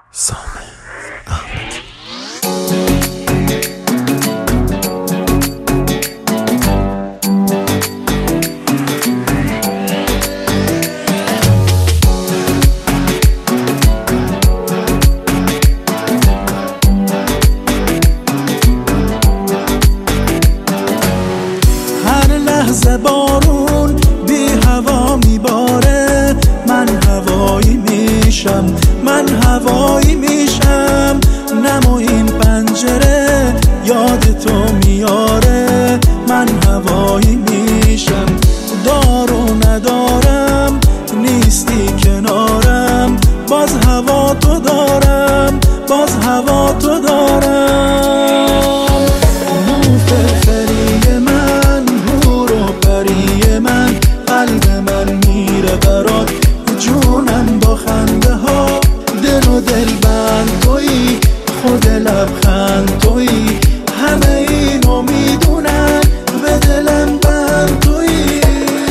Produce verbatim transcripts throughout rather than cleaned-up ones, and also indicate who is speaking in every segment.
Speaker 1: سامه احمدی.
Speaker 2: هر لحظه بارون بی هوا میباره، من هوایی میشم، من هوایی میشم. نمو این پنجره یاد تو میاره، من هوایی میشم. دارو ندارم نیستی کنارم، باز هوا تو دارم، باز هوا تو دارم. مو فرفری من، هور و پری من، قلب من میره برات، جونم با خنده ها. دل و دل بند تویی، خود لبخند تویی، همه اینو میدونن به دلم بند تویی.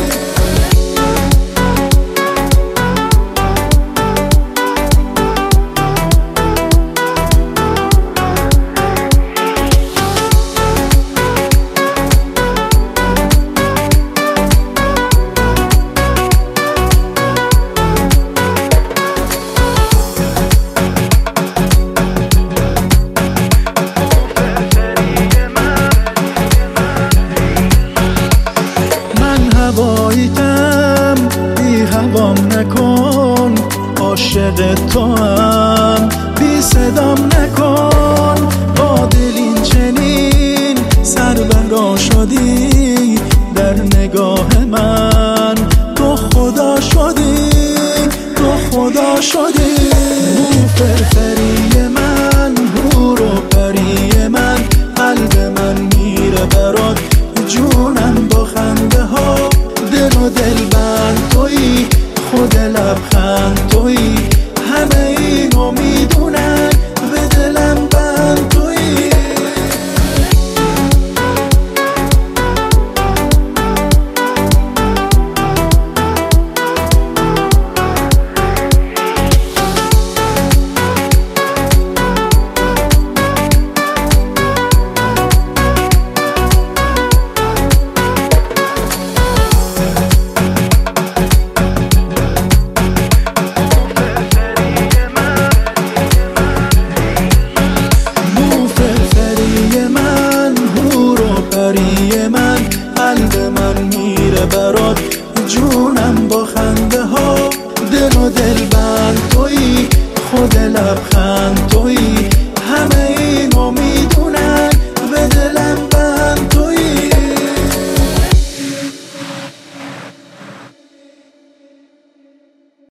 Speaker 2: هواییتم بی هوام نکن، عاشق تو هم بی صدام نکن. با دلین چنین سر برا شدی، در نگاه من تو خدا شدی، تو خدا شدی. مو فرفری من، هور و پری من، قلب من میره برات، جونم با خنده ها. دل و دل بند تویی، خود لبخند تویی، همه اینو میدونن به دلم بند تویی. من قلب من میره برات، جونم با خنده ها. دل و دل بند تویی، خود لبخند تویی،